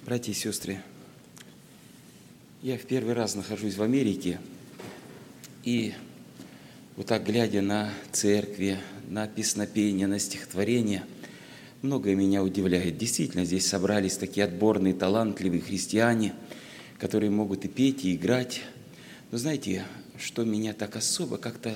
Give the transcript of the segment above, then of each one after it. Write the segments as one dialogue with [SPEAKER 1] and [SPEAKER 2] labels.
[SPEAKER 1] Братья и сестры, я в первый раз нахожусь в Америке, и вот так, глядя на церкви, на песнопения, на стихотворения, многое меня удивляет. Действительно, здесь собрались такие отборные, талантливые христиане, которые могут и петь, и играть. Но знаете, что меня так особо как-то...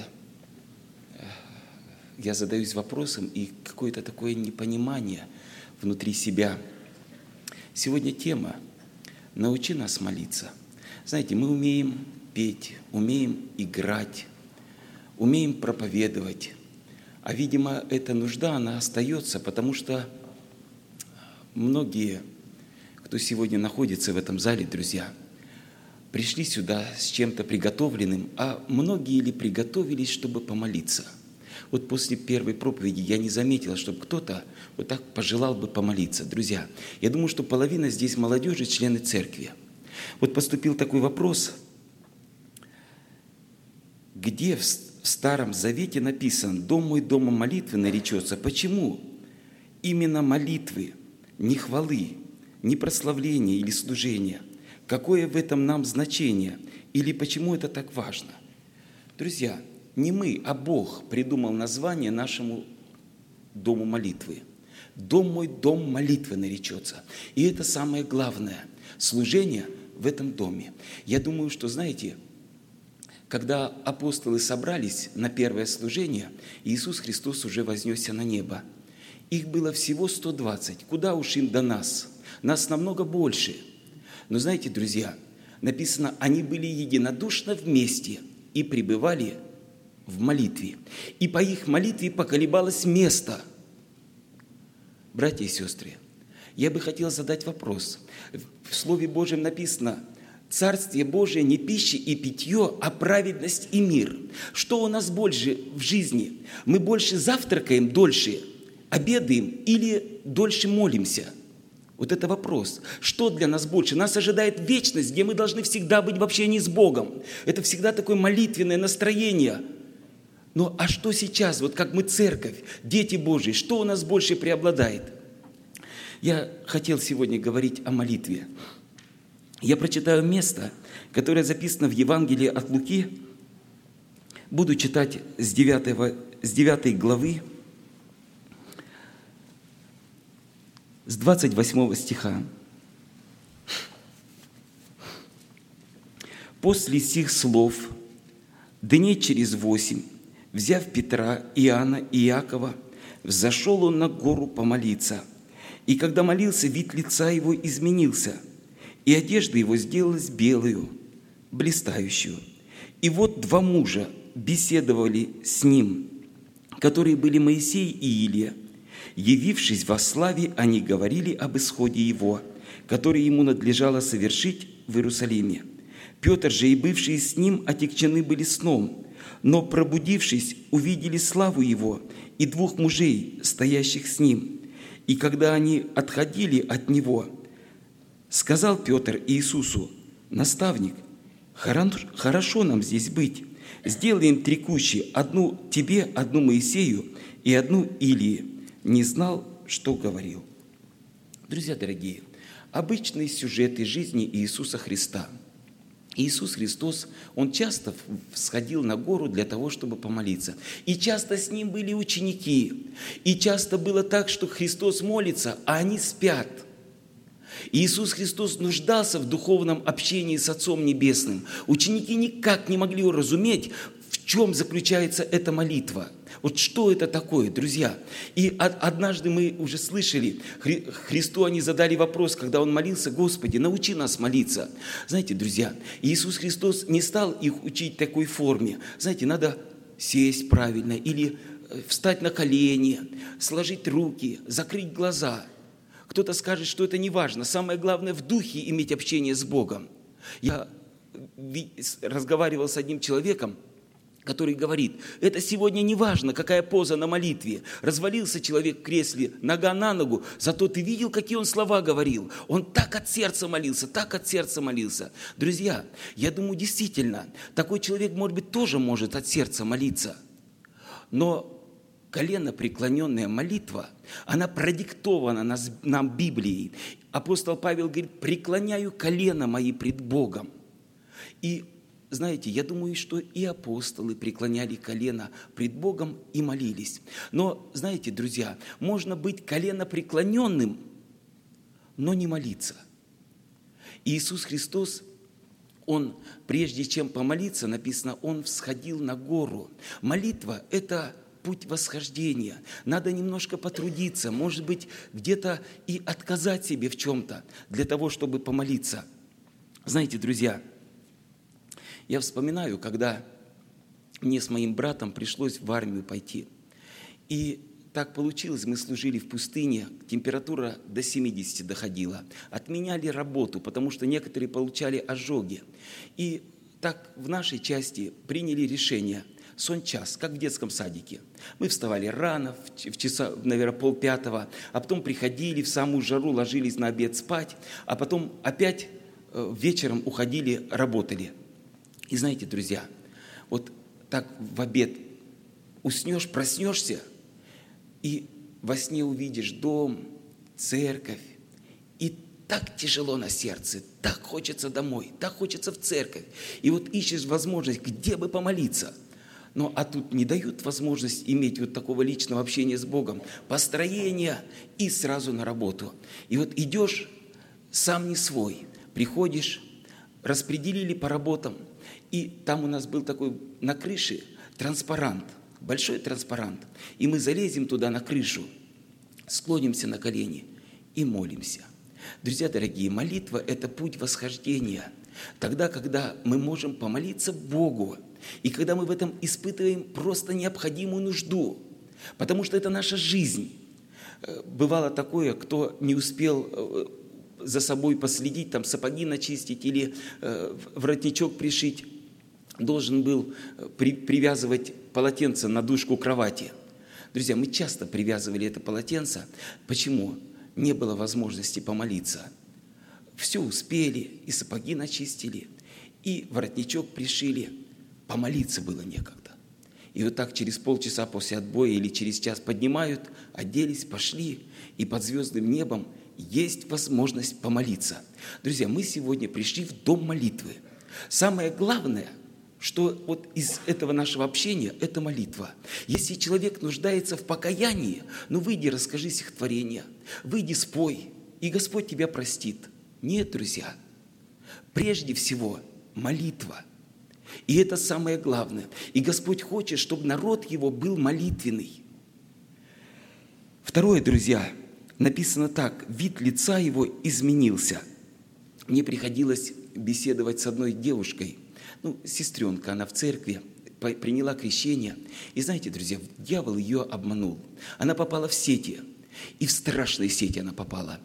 [SPEAKER 1] Я задаюсь вопросом, и какое-то такое непонимание внутри себя. Сегодня тема «Научи нас молиться». Знаете, мы умеем петь, умеем играть, умеем проповедовать. А, видимо, эта нужда, она остается, потому что многие, кто сегодня находится в этом зале, друзья, пришли сюда с чем-то приготовленным, а многие ли приготовились, чтобы помолиться? Вот после первой проповеди я не заметил, чтобы кто-то вот так пожелал бы помолиться. Друзья, я думаю, что половина здесь молодежи, члены церкви. Вот поступил такой вопрос, где в Старом Завете написано «Дом мой домом молитвы наречется». Почему именно молитвы, не хвалы, не прославления или служения? Какое в этом нам значение? Или почему это так важно? Друзья, не мы, а Бог придумал название нашему дому молитвы. «Дом мой, дом молитвы наречется». И это самое главное – служение в этом доме. Я думаю, что, знаете, когда апостолы собрались на первое служение, Иисус Христос уже вознесся на небо. Их было всего 120. Куда уж им до нас? Нас намного больше. Но знаете, друзья, написано, они были единодушно вместе и пребывали в молитве. И по их молитве поколебалось место. Братья и сестры, я бы хотел задать вопрос. В Слове Божьем написано: «Царствие Божие не пища и питье, а праведность и мир». Что у нас больше в жизни? Мы больше завтракаем, дольше обедаем или дольше молимся? Вот это вопрос. Что для нас больше? Нас ожидает вечность, где мы должны всегда быть в общении с Богом. Это всегда такое молитвенное настроение. Ну а что сейчас, вот как мы церковь, дети Божьи, что у нас больше преобладает? Я хотел сегодня говорить о молитве. Я прочитаю место, которое записано в Евангелии от Луки. Буду читать с 9 главы, с 28 стиха. «После сих слов, дней через 8, взяв Петра, Иоанна и Иакова, взошел он на гору помолиться. И когда молился, вид лица его изменился, и одежда его сделалась белую, блистающую. И вот два мужа беседовали с ним, которые были Моисей и Илия. Явившись во славе, они говорили об исходе его, который ему надлежало совершить в Иерусалиме. Петр же и бывшие с ним отягчены были сном, но, пробудившись, увидели славу его и двух мужей, стоящих с ним. И когда они отходили от него, сказал Петр Иисусу: «Наставник, хорошо нам здесь быть. Сделаем 3 кущи, одну тебе, одну Моисею и одну Илии». Не знал, что говорил. Друзья дорогие, обычные сюжеты жизни Иисуса Христа. Иисус Христос, Он часто сходил на гору для того, чтобы помолиться. И часто с Ним были ученики. И часто было так, что Христос молится, а они спят. Иисус Христос нуждался в духовном общении с Отцом Небесным. Ученики никак не могли уразуметь, в чем заключается эта молитва. Вот что это такое, друзья? И однажды мы уже слышали, Христу они задали вопрос, когда Он молился: «Господи, научи нас молиться». Знаете, друзья, Иисус Христос не стал их учить такой форме. Знаете, надо сесть правильно или встать на колени, сложить руки, закрыть глаза. Кто-то скажет, что это не важно. Самое главное в духе иметь общение с Богом. Я разговаривал с одним человеком, который говорит: это сегодня не важно, какая поза на молитве. Развалился человек в кресле, нога на ногу, зато ты видел, какие он слова говорил. Он так от сердца молился, так от сердца молился. Друзья, я думаю, действительно, такой человек, может быть, тоже может от сердца молиться. Но коленопреклоненная молитва, она продиктована нам Библией. апостол Павел говорит: преклоняю колено мои пред Богом. И знаете, я думаю, что и апостолы преклоняли колено пред Богом и молились. Но, знаете, друзья, можно быть коленопреклоненным, но не молиться. И Иисус Христос, Он, прежде чем помолиться, написано, Он всходил на гору. Молитва – это путь восхождения. Надо немножко потрудиться, может быть, где-то и отказать себе в чем-то для того, чтобы помолиться. Знаете, друзья, я вспоминаю, когда мне с моим братом пришлось в армию пойти. И так получилось, мы служили в пустыне, температура до 70 доходила. Отменяли работу, потому что некоторые получали ожоги. И так в нашей части приняли решение сон-час, как в детском садике. Мы вставали рано, в часа, наверное, 4:30, а потом приходили в самую жару, ложились на обед спать, а потом опять вечером уходили, работали. И знаете, друзья, вот так в обед уснешь, проснешься, и во сне увидишь дом, церковь, и так тяжело на сердце, так хочется домой, так хочется в церковь. И вот ищешь возможность, где бы помолиться. Ну, а тут не дают возможность иметь вот такого личного общения с Богом, построения и сразу на работу. И вот идешь сам не свой, приходишь, распределили по работам, и там у нас был такой на крыше транспарант, большой транспарант, и мы залезем туда на крышу, склонимся на колени и молимся. Друзья дорогие, молитва – это путь восхождения. Тогда, когда мы можем помолиться Богу, и когда мы в этом испытываем просто необходимую нужду, потому что это наша жизнь. Бывало такое, кто не успел за собой последить, там сапоги начистить или воротничок пришить, должен был привязывать полотенце на дужку кровати. Друзья, мы часто привязывали это полотенце. Почему? Не было возможности помолиться. Все успели, и сапоги начистили, и воротничок пришили. Помолиться было некогда. И вот так через полчаса после отбоя или через час поднимают, оделись, пошли, и под звездным небом есть возможность помолиться. Друзья, мы сегодня пришли в дом молитвы. Самое главное, что вот из этого нашего общения – это молитва. Если человек нуждается в покаянии, ну выйди, расскажи стихотворение, выйди, спой, и Господь тебя простит. Нет, друзья, прежде всего молитва. И это самое главное. И Господь хочет, чтобы народ Его был молитвенный. Второе, друзья, написано так: вид лица Его изменился. Мне приходилось беседовать с одной девушкой, сестренка, она в церкви, приняла крещение. И знаете, друзья, дьявол ее обманул. Она попала в сети, и в страшные сети она попала.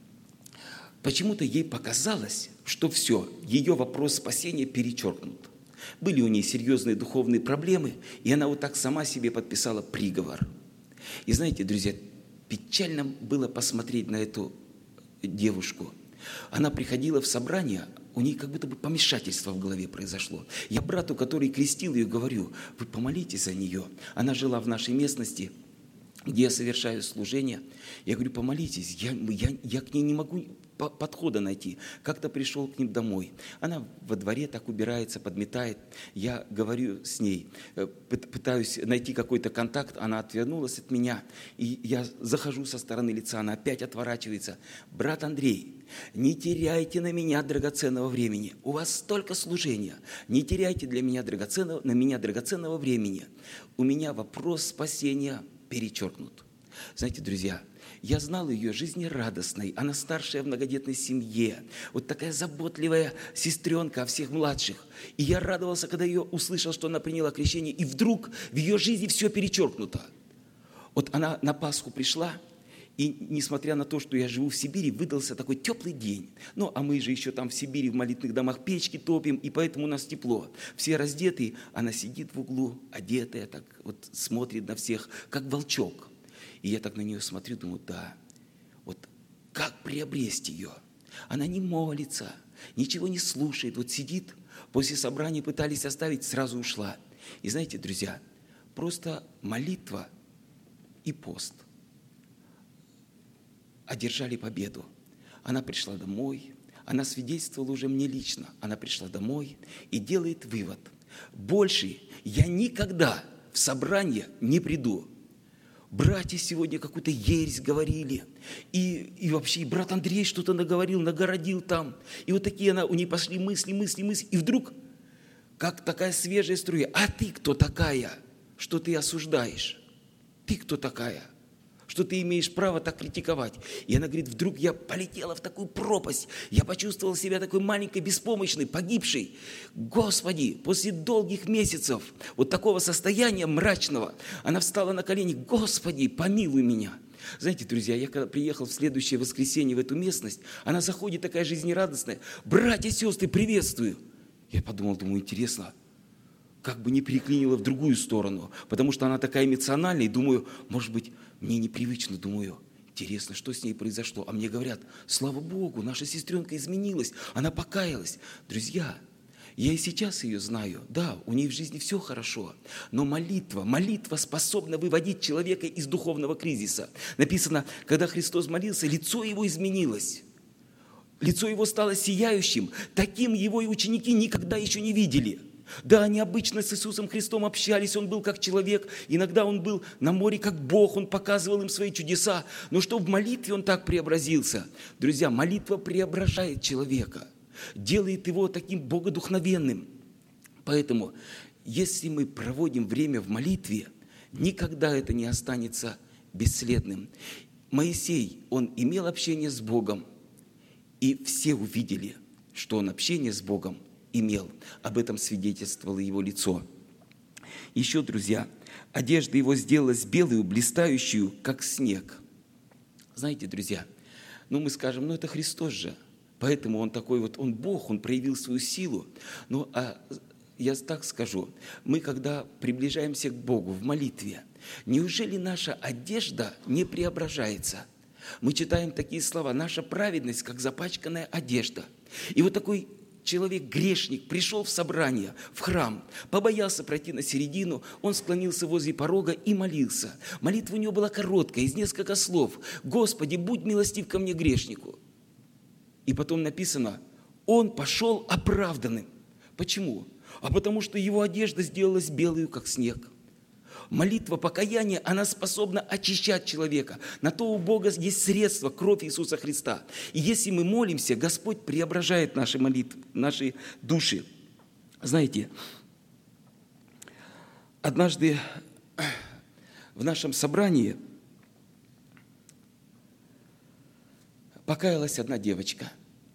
[SPEAKER 1] Почему-то ей показалось, что все, ее вопрос спасения перечеркнут. Были у нее серьезные духовные проблемы, и она вот так сама себе подписала приговор. И знаете, друзья, печально было посмотреть на эту девушку. Она приходила в собрание, у нее как будто бы помешательство в голове произошло. Я брату, который крестил ее, говорю: вы помолитесь за нее. Она жила в нашей местности, где я совершаю служение. Я говорю: помолитесь, я к ней не могу подхода найти. Как-то пришел к ним домой. Она во дворе так убирается, подметает. Я говорю с ней, пытаюсь найти какой-то контакт, она отвернулась от меня. И я захожу со стороны лица, она опять отворачивается. Брат Андрей, не теряйте на меня драгоценного времени. У вас столько служения. Не теряйте на меня драгоценного времени. У меня вопрос спасения перечеркнут. Знаете, друзья, я знал ее жизнерадостной, она старшая в многодетной семье, вот такая заботливая сестренка о всех младших. И я радовался, когда ее услышал, что она приняла крещение, и вдруг в ее жизни все перечеркнуто. Вот она на Пасху пришла, и несмотря на то, что я живу в Сибири, выдался такой теплый день. А мы же еще там в Сибири в молитвенных домах печки топим, и поэтому у нас тепло. Все раздетые, она сидит в углу, одетая, так вот смотрит на всех, как волчок. И я так на нее смотрю, думаю: да, вот как приобрести ее? Она не молится, ничего не слушает, вот сидит, после собрания пытались оставить, сразу ушла. И знаете, друзья, просто молитва и пост одержали победу. Она пришла домой, она свидетельствовала уже мне лично. Она пришла домой и делает вывод. Больше я никогда в собрание не приду. Братья сегодня какую-то ересь говорили. И вообще и брат Андрей что-то наговорил, нагородил там. И вот такие у нее пошли мысли. И вдруг, как такая свежая струя. А ты кто такая, что ты осуждаешь? Ты кто такая, что ты имеешь право так критиковать? И она говорит, вдруг я полетела в такую пропасть. Я почувствовала себя такой маленькой, беспомощной, погибшей. Господи, после долгих месяцев вот такого состояния мрачного, она встала на колени. Господи, помилуй меня. Знаете, друзья, я когда приехал в следующее воскресенье в эту местность, она заходит такая жизнерадостная. Братья и сестры, приветствую. Я подумал, думаю, интересно, как бы не переклинила в другую сторону, потому что она такая эмоциональная, и думаю, может быть, мне непривычно, думаю, интересно, что с ней произошло. А мне говорят, слава Богу, наша сестренка изменилась, она покаялась. Друзья, я и сейчас ее знаю, да, у нее в жизни все хорошо, но молитва способна выводить человека из духовного кризиса. Написано, когда Христос молился, лицо его изменилось. Лицо его стало сияющим, таким его и ученики никогда еще не видели. Да, они обычно с Иисусом Христом общались, Он был как человек, иногда Он был на море как Бог, Он показывал им свои чудеса, но что в молитве Он так преобразился? Друзья, молитва преображает человека, делает его таким богодухновенным. Поэтому, если мы проводим время в молитве, никогда это не останется бесследным. Моисей, он имел общение с Богом, и все увидели, что он общение с Богом имел. Об этом свидетельствовало его лицо. Еще, друзья, одежда его сделалась белую, блистающую, как снег. Знаете, друзья, мы скажем, это Христос же. Поэтому он такой вот, он Бог, он проявил свою силу. Я так скажу, мы когда приближаемся к Богу в молитве, неужели наша одежда не преображается? Мы читаем такие слова, наша праведность, как запачканная одежда. И вот такой человек, грешник, пришел в собрание, в храм, побоялся пройти на середину, он склонился возле порога и молился. Молитва у него была короткая, из нескольких слов. «Господи, будь милостив ко мне, грешнику». И потом написано, он пошел оправданным. Почему? А потому что его одежда сделалась белую, как снег. Молитва покаяния, она способна очищать человека. На то у Бога есть средство, кровь Иисуса Христа. И если мы молимся, Господь преображает наши молитвы, наши души. Знаете, однажды в нашем собрании покаялась одна девочка.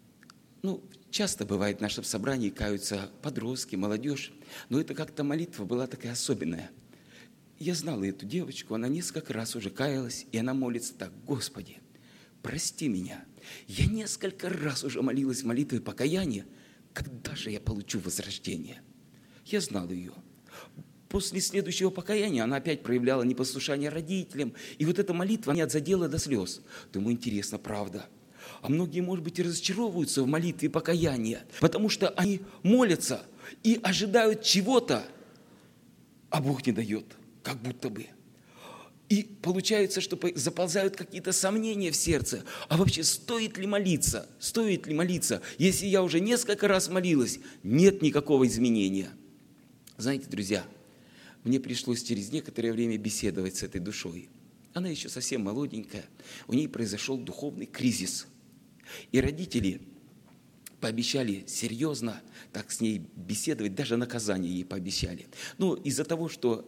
[SPEAKER 1] Часто бывает в нашем собрании каются подростки, молодежь, но это как-то молитва была такая особенная. Я знала эту девочку, она несколько раз уже каялась, и она молится так: «Господи, прости меня, я несколько раз уже молилась молитвой покаяния, когда же я получу возрождение?» Я знал ее. После следующего покаяния она опять проявляла непослушание родителям, и вот эта молитва меня задела до слез. Думаю, интересно, правда. А многие, может быть, и разочаровываются в молитве покаяния, потому что они молятся и ожидают чего-то, а Бог не дает. Как будто бы. И получается, что заползают какие-то сомнения в сердце. А вообще, стоит ли молиться? Стоит ли молиться? Если я уже несколько раз молилась, нет никакого изменения. Знаете, друзья, мне пришлось через некоторое время беседовать с этой душой. Она еще совсем молоденькая. У ней произошел духовный кризис. И родители пообещали серьезно так с ней беседовать, даже наказание ей пообещали. Из-за того, что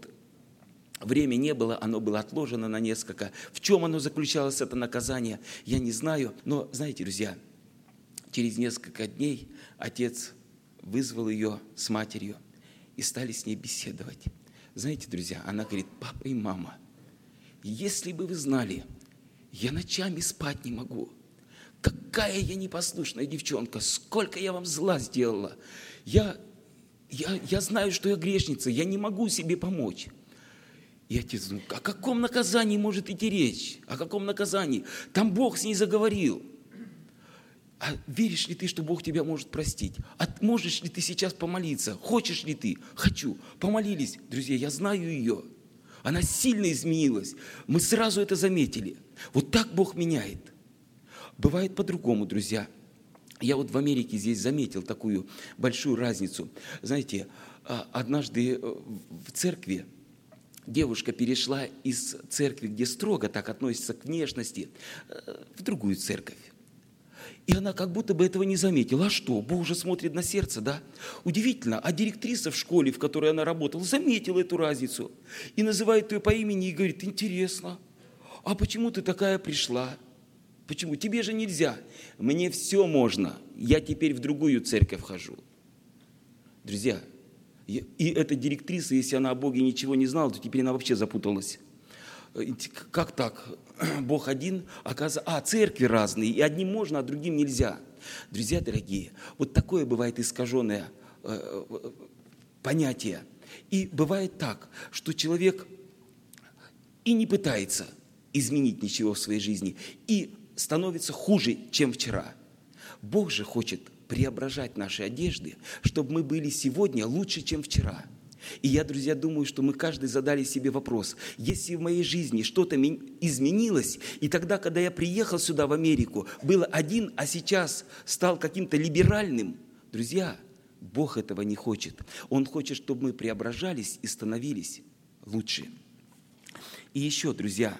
[SPEAKER 1] время не было, оно было отложено на несколько. В чем оно заключалось, это наказание, я не знаю. Но, знаете, друзья, через несколько дней отец вызвал ее с матерью и стали с ней беседовать. Знаете, друзья, она говорит: «Папа и мама, если бы вы знали, я ночами спать не могу. Какая я непослушная девчонка, сколько я вам зла сделала. Я знаю, что я грешница, я не могу себе помочь». И отец думает: о каком наказании может идти речь? О каком наказании? Там Бог с ней заговорил. А веришь ли ты, что Бог тебя может простить? А можешь ли ты сейчас помолиться? Хочешь ли ты? Хочу. Помолились. Друзья, я знаю ее. Она сильно изменилась. Мы сразу это заметили. Вот так Бог меняет. бывает по-другому, друзья. Я вот в Америке здесь заметил такую большую разницу. Знаете, однажды в церкви девушка перешла из церкви, где строго так относятся к внешности, в другую церковь. И она как будто бы этого не заметила. А что? Бог же смотрит на сердце, да? Удивительно. А директриса в школе, в которой она работала, заметила эту разницу. И называет ее по имени и говорит: интересно, а почему ты такая пришла? Почему? Тебе же нельзя. Мне все можно. Я теперь в другую церковь хожу. Друзья, и эта директриса, если она о Боге ничего не знала, то теперь она вообще запуталась. Как так? Бог один, оказывается, церкви разные, и одним можно, а другим нельзя. Друзья дорогие, вот такое бывает искаженное понятие. И бывает так, что человек и не пытается изменить ничего в своей жизни, и становится хуже, чем вчера. Бог же хочет преображать наши одежды, чтобы мы были сегодня лучше, чем вчера. И я, друзья, думаю, что мы каждый задали себе вопрос: если в моей жизни что-то изменилось, и тогда, когда я приехал сюда, в Америку, был один, а сейчас стал каким-то либеральным, друзья, Бог этого не хочет. Он хочет, чтобы мы преображались и становились лучше. И еще, друзья,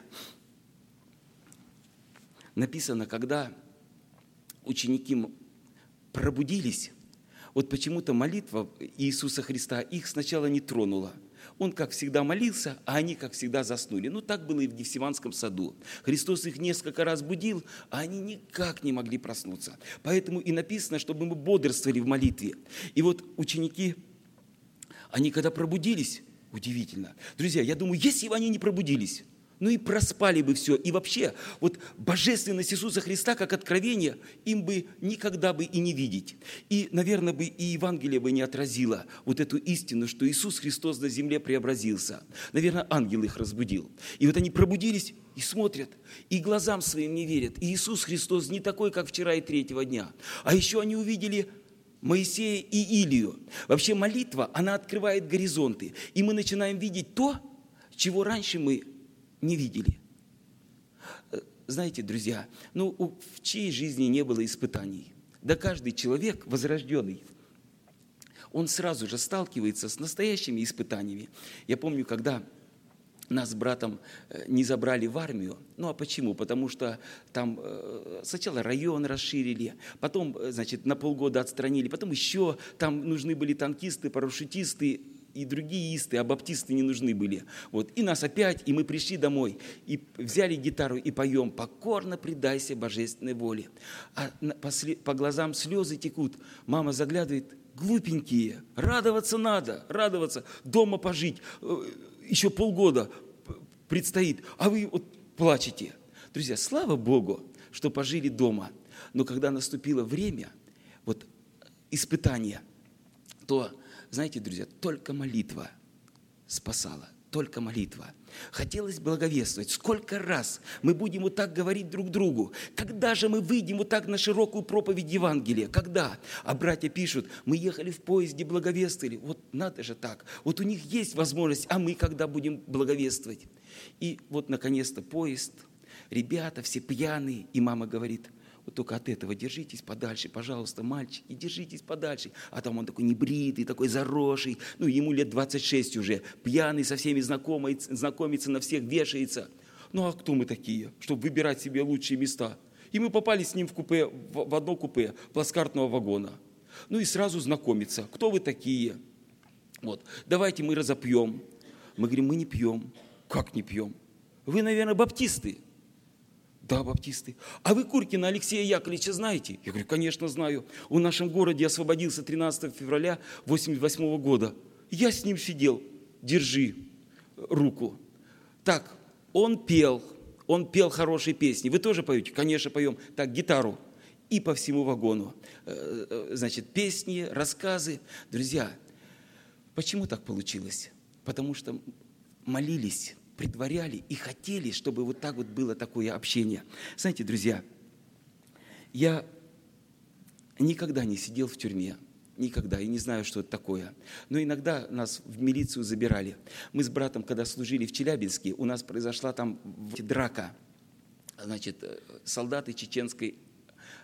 [SPEAKER 1] написано, когда ученики пробудились, вот почему-то молитва Иисуса Христа их сначала не тронула. Он, как всегда, молился, а они, как всегда, заснули. Ну, так было и в Гефсиманском саду. Христос их несколько раз будил, а они никак не могли проснуться. Поэтому и написано, чтобы мы бодрствовали в молитве. И вот ученики, они когда пробудились, удивительно. Друзья, я думаю, если бы они не пробудились, ну и проспали бы все. И вообще, вот божественность Иисуса Христа, как откровение, им бы никогда бы и не видеть. И, наверное, бы и Евангелие бы не отразило вот эту истину, что Иисус Христос на земле преобразился. Наверное, ангел их разбудил. И вот они пробудились и смотрят, и глазам своим не верят. И Иисус Христос не такой, как вчера и третьего дня. А еще они увидели Моисея и Илию. Вообще молитва, она открывает горизонты. И мы начинаем видеть то, чего раньше мы не видели. Знаете, друзья, в чьей жизни не было испытаний? Да каждый человек, возрожденный, он сразу же сталкивается с настоящими испытаниями. Я помню, когда нас с братом не забрали в армию. Ну а почему? Потому что там сначала район расширили, потом, на полгода отстранили, потом еще там нужны были танкисты, парашютисты, и другие исты, а баптисты не нужны были. Вот. И нас опять, и мы пришли домой, и взяли гитару и поем: «Покорно предайся божественной воле». А по глазам слезы текут. Мама заглядывает: глупенькие, радоваться надо, радоваться, дома пожить, еще полгода предстоит, а вы вот плачете. Друзья, слава Богу, что пожили дома. Но когда наступило время испытания, то, знаете, друзья, только молитва спасала, только молитва. Хотелось благовествовать. Сколько раз мы будем вот так говорить друг другу? Когда же мы выйдем вот так на широкую проповедь Евангелия? Когда? А братья пишут: мы ехали в поезде, благовествовали. Вот надо же так. Вот у них есть возможность, а мы когда будем благовествовать? И вот наконец-то поезд, ребята все пьяные, и мама говорит: вот только от этого держитесь подальше, пожалуйста, мальчики, держитесь подальше. А там он такой небритый, такой заросший, ему лет 26 уже, пьяный, со всеми знакомится, на всех вешается. Ну а кто мы такие, чтобы выбирать себе лучшие места? И мы попали с ним в купе, в одно купе плацкартного вагона. Ну и сразу знакомиться, кто вы такие? Вот, давайте мы разопьем. Мы говорим: мы не пьем. Как не пьем? Вы, наверное, баптисты. Да, баптисты. А вы Куркина Алексея Яковлевича знаете? Я говорю: конечно, знаю. Он в нашем городе освободился 13 февраля 1988 года. Я с ним сидел. Держи руку. Так, он пел хорошие песни. Вы тоже поете? Конечно, поем. Так, гитару. И по всему вагону. Песни, рассказы. Друзья, почему так получилось? Потому что молились, предваряли и хотели, чтобы вот так вот было такое общение. Знаете, друзья, я никогда не сидел в тюрьме, никогда, и не знаю, что это такое. Но иногда нас в милицию забирали. Мы с братом, когда служили в Челябинске, у нас произошла там драка. Солдаты чеченской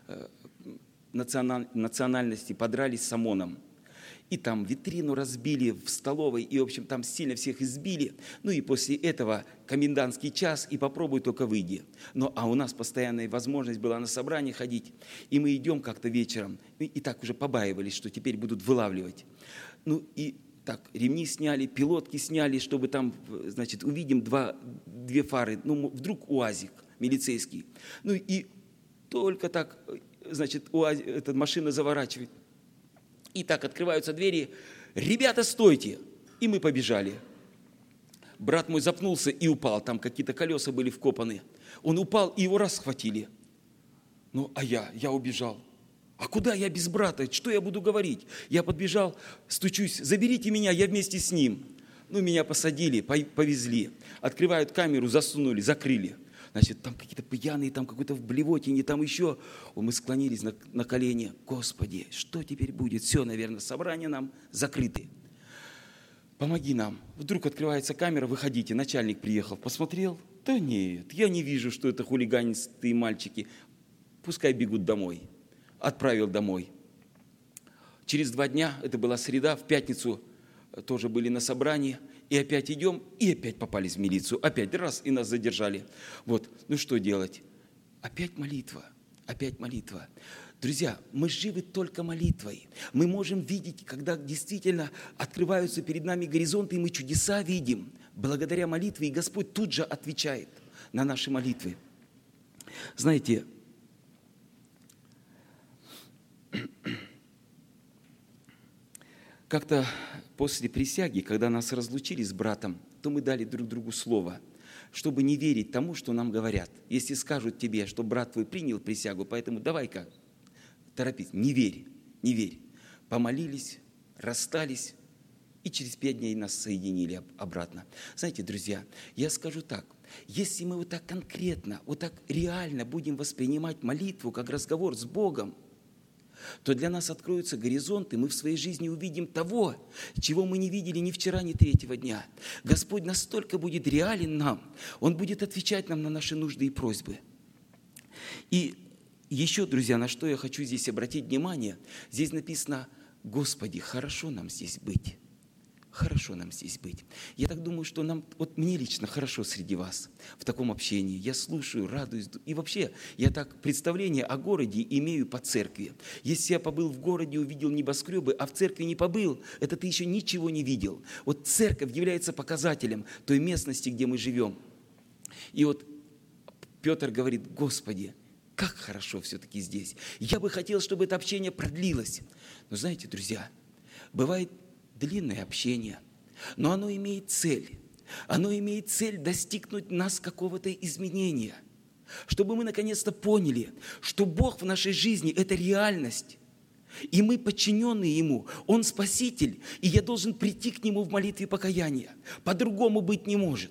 [SPEAKER 1] национальности подрались с ОМОНом. И там витрину разбили в столовой, и, в общем, там сильно всех избили. Ну и после этого комендантский час, и попробуй только выйди. А у нас постоянная возможность была на собрание ходить, и мы идем как-то вечером, и так уже побаивались, что теперь будут вылавливать. И так, ремни сняли, пилотки сняли, чтобы там, значит, увидим две фары, вдруг УАЗик милицейский. И только так, значит, эта машина заворачивает. И так открываются двери. Ребята, стойте! И мы побежали. Брат мой запнулся и упал. Там какие-то колеса были вкопаны. Он упал, и его раз схватили. А я убежал. А куда я без брата? Что я буду говорить? Я подбежал, стучусь. Заберите меня, я вместе с ним. Меня посадили, повезли. Открывают камеру, засунули, закрыли. Значит, там какие-то пьяные, там какой-то в блевотине, там еще. Мы склонились на колени. Господи, что теперь будет? Все, наверное, собрания нам закрыты. Помоги нам. Вдруг открывается камера, выходите. Начальник приехал, посмотрел. Да нет, я не вижу, что это хулиганистые мальчики. Пускай бегут домой. Отправил домой. Через 2 дня, это была среда, в пятницу тоже были на собрании. И опять идем, и опять попались в милицию. Опять раз, и нас задержали. Что делать? Опять молитва, опять молитва. Друзья, мы живы только молитвой. Мы можем видеть, когда действительно открываются перед нами горизонты, и мы чудеса видим. Благодаря молитве, и Господь тут же отвечает на наши молитвы. Знаете, как-то после присяги, когда нас разлучили с братом, то мы дали друг другу слово, чтобы не верить тому, что нам говорят. Если скажут тебе, что брат твой принял присягу, поэтому давай-ка, торопись, не верь, не верь. Помолились, расстались, и через 5 дней нас соединили обратно. Знаете, друзья, я скажу так, если мы вот так конкретно, вот так реально будем воспринимать молитву как разговор с Богом, то для нас откроются горизонты, мы в своей жизни увидим того, чего мы не видели ни вчера, ни 3-го дня. Господь настолько будет реален нам, Он будет отвечать нам на наши нужды и просьбы. И еще, друзья, на что я хочу здесь обратить внимание, здесь написано: «Господи, хорошо нам здесь быть». Хорошо нам здесь быть. Я так думаю, что мне лично хорошо среди вас в таком общении. Я слушаю, радуюсь. И вообще, я так представление о городе имею по церкви. Если я побыл в городе, увидел небоскребы, а в церкви не побыл, это ты еще ничего не видел. Церковь является показателем той местности, где мы живем. И Петр говорит: Господи, как хорошо все-таки здесь. Я бы хотел, чтобы это общение продлилось. Но знаете, друзья, бывает длинное общение, но оно имеет цель. Оно имеет цель достигнуть нас какого-то изменения, чтобы мы наконец-то поняли, что Бог в нашей жизни – это реальность, и мы подчиненные Ему. Он Спаситель, и я должен прийти к Нему в молитве покаяния. По-другому быть не может.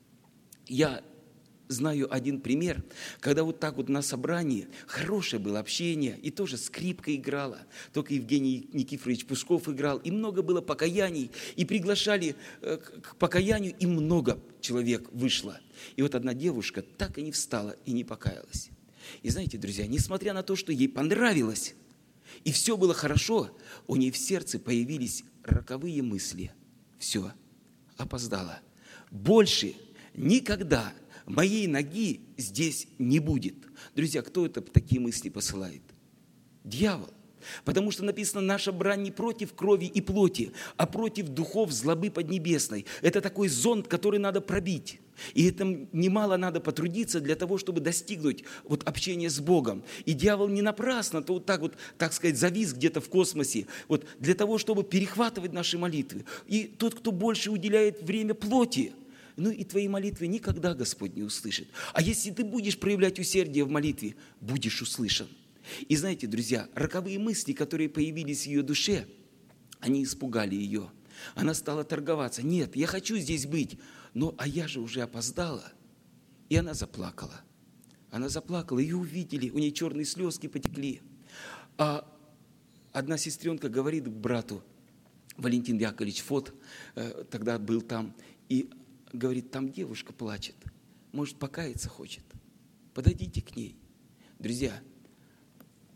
[SPEAKER 1] Я знаю один пример, когда на собрании хорошее было общение, и тоже скрипка играла, только Евгений Никифорович Пушков играл, и много было покаяний, и приглашали к покаянию, и много человек вышло. И одна девушка так и не встала и не покаялась. И знаете, друзья, несмотря на то, что ей понравилось, и все было хорошо, у нее в сердце появились роковые мысли. Все, опоздала. Больше никогда моей ноги здесь не будет. Друзья, кто такие мысли посылает? Дьявол. Потому что написано: наша брань не против крови и плоти, а против духов злобы поднебесной. Это такой зонд, который надо пробить. И это немало надо потрудиться для того, чтобы достигнуть общения с Богом. И дьявол не напрасно так сказать, завис где-то в космосе, для того, чтобы перехватывать наши молитвы. И тот, кто больше уделяет время плоти, и твои молитвы никогда Господь не услышит. А если ты будешь проявлять усердие в молитве, будешь услышан. И знаете, друзья, роковые мысли, которые появились в ее душе, они испугали ее. Она стала торговаться. Нет, я хочу здесь быть, а я же уже опоздала. И она заплакала. Она заплакала, ее увидели, у нее черные слезки потекли. А одна сестренка говорит к брату, Валентин Яковлевич Фот, тогда был там, и говорит: там девушка плачет, может, покаяться хочет. Подойдите к ней. Друзья,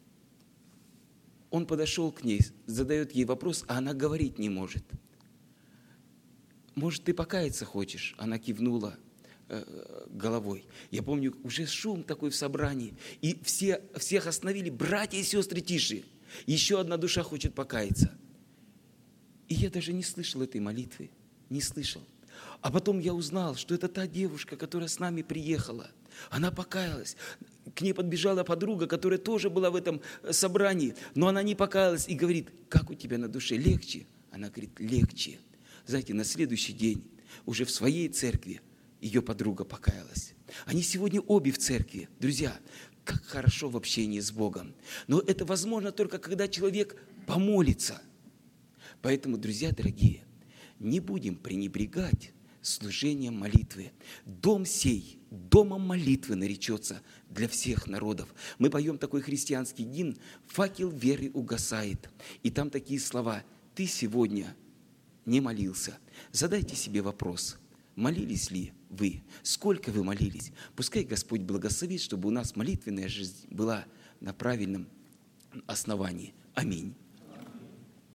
[SPEAKER 1] он подошел к ней, задает ей вопрос, а она говорить не может. «Может, ты покаяться хочешь?» Она кивнула головой. Я помню, уже шум такой в собрании, и всех остановили: братья и сестры, тише, еще одна душа хочет покаяться. И я даже не слышал этой молитвы, не слышал. А потом я узнал, что это та девушка, которая с нами приехала. Она покаялась. К ней подбежала подруга, которая тоже была в этом собрании, но она не покаялась и говорит: как у тебя на душе, легче? Она говорит: легче. Знаете, на следующий день уже в своей церкви ее подруга покаялась. Они сегодня обе в церкви. Друзья, как хорошо в общении с Богом. Но это возможно только когда человек помолится. Поэтому, друзья дорогие, не будем пренебрегать служением молитвы. Дом сей, домом молитвы наречется для всех народов. Мы поем такой христианский гимн «Факел веры угасает». И там такие слова: «Ты сегодня не молился». Задайте себе вопрос: молились ли вы? Сколько вы молились? Пускай Господь благословит, чтобы у нас молитвенная жизнь была на правильном основании. Аминь.